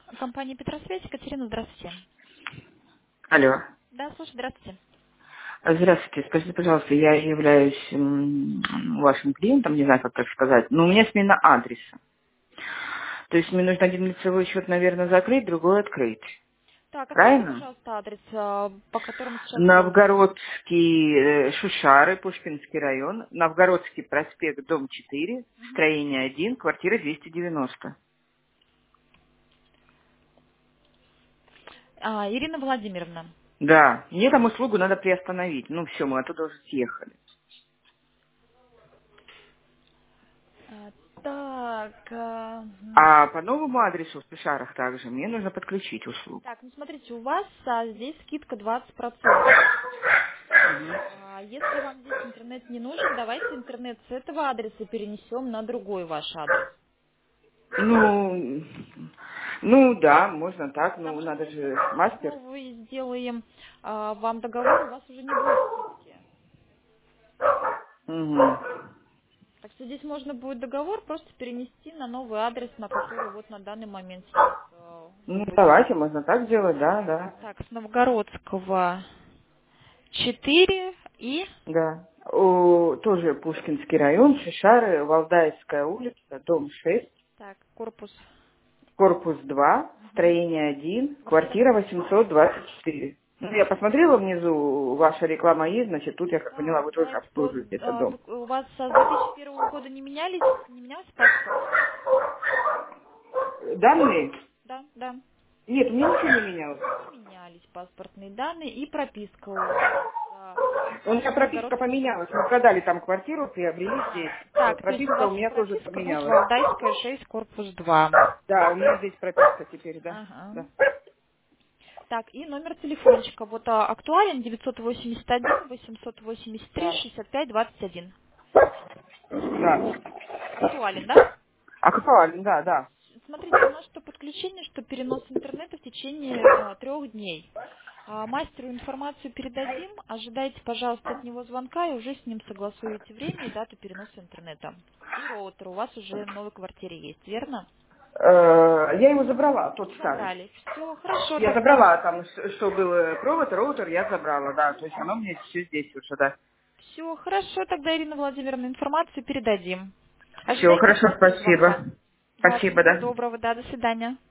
Компания Петросвязь. Екатерина, здравствуйте. Алло. Да, слушай, здравствуйте. Здравствуйте. Скажите, пожалуйста, я являюсь вашим клиентом, не знаю, как так сказать, но у меня смена адреса. То есть мне нужно один лицевой счет, наверное, закрыть, другой открыть. Так, а скажите, Правильно? пожалуйста, адрес, по которому сейчас работаете. Новгородский, Шушары, Пушкинский район, Новгородский проспект, дом 4, Мгм. строение 1, квартира 290. Ирина Владимировна. Да, мне там услугу надо приостановить. Ну все, мы оттуда уже съехали. А, Так, А по новому адресу в Шушарах также мне нужно подключить услугу. так, ну смотрите, у вас здесь скидка 20%. Если вам здесь интернет не нужен, давайте интернет с этого адреса перенесем на другой ваш адрес. Ну, ну да, можно так, ну Потому что надо если же мы сейчас мастер. новый сделаем вам договор, у вас уже не будет скидки. Мгм. Так что здесь можно будет договор просто перенести на новый адрес, на который вот на данный момент сейчас вы Ну будете. давайте, можно так сделать, да, да, Так, с Новгородского 4 и... да. Тоже Пушкинский район, Шишары, Валдайская улица, дом 6, Так, корпус. корпус 2, Мгм. строение 1, Квартира. квартира 824. Ну, я посмотрела внизу, ваша реклама есть, значит, тут я как поняла, Так, вы тоже давайте обслуживаете этот дом. у вас с 2001 года не менялся паспорт? Данные? Да, да. Нет, у меня ничего не менялось. Не менялись паспортные данные и прописка у вас У меня в прописка Новгородском. поменялась. Мы продали там квартиру, приобрели здесь. Да. Так, то есть у Прописка вас у меня тоже прописка будет поменялась. Валдайская 6, корпус 2. Да, у меня здесь прописка теперь, да. Ага. Да. Так, и номер телефончика. Вот актуален 981 883 Да. 65 21. Да. Актуален, да? Актуально, да, да. Смотрите, у нас что подключение, что перенос интернета в течение 3 дней. Мастеру информацию передадим. Ожидайте, пожалуйста, от него звонка и уже с ним согласуете время и дату переноса интернета. И роутер у вас уже в новой квартире есть, верно? Я его забрала, тот старый. Забрали. Все, хорошо Я тогда. забрала там, что был провод, роутер я забрала, да. То есть оно мне все здесь уже, да. Все, хорошо тогда, Ирина Владимировна, информацию передадим. Все, Ожидайте от хорошо, мастера спасибо. звонка. Да, Спасибо, всего да. доброго, да, до свидания.